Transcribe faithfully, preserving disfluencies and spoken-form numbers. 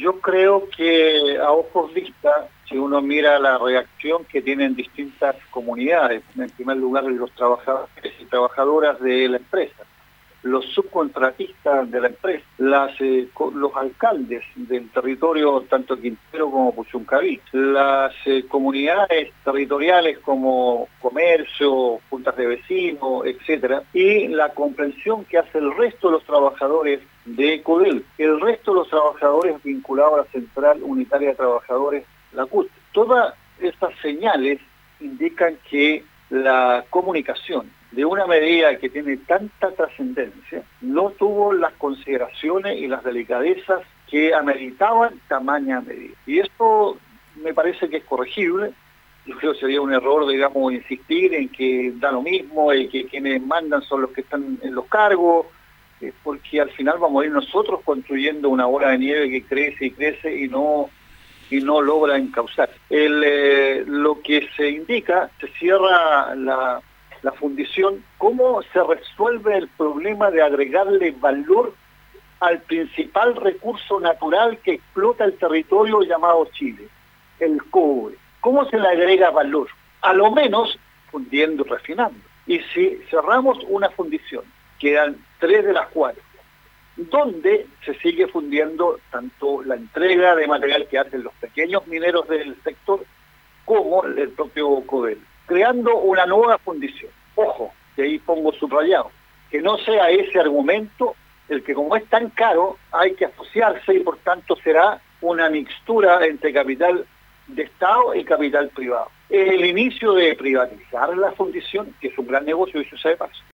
Yo creo que a ojos vistas, si uno mira la reacción que tienen distintas comunidades, en primer lugar los trabajadores y trabajadoras de la empresa, los subcontratistas de la empresa, las, eh, los alcaldes del territorio, tanto Quintero como Puchuncaví, las eh, comunidades territoriales como comercio, juntas de vecinos, etcétera, y la comprensión que hace el resto de los trabajadores de CODEL, el resto de los trabajadores vinculados a la Central Unitaria de Trabajadores, la C U T. Todas estas señales indican que la comunicación de una medida que tiene tanta trascendencia no tuvo las consideraciones y las delicadezas que ameritaban tamaña medida. Y esto me parece que es corregible. Yo creo que sería un error, digamos, insistir en que da lo mismo y que quienes mandan son los que están en los cargos, eh, porque al final vamos a ir nosotros construyendo una bola de nieve que crece y crece y no y no logra encauzar. El, eh, lo que se indica, se cierra la, la fundición, ¿cómo se resuelve el problema de agregarle valor al principal recurso natural que explota el territorio llamado Chile, el cobre? ¿Cómo se le agrega valor? A lo menos fundiendo y refinando. Y si cerramos una fundición, quedan tres de las cuatro, donde se sigue fundiendo tanto la entrega de material que hacen los pequeños mineros del sector como el propio CODEL, creando una nueva fundición. Ojo, que ahí pongo subrayado, que no sea ese argumento el que como es tan caro hay que asociarse y por tanto será una mixtura entre capital de Estado y capital privado. Es el inicio de privatizar la fundición, que es un gran negocio, dicho sea de paso.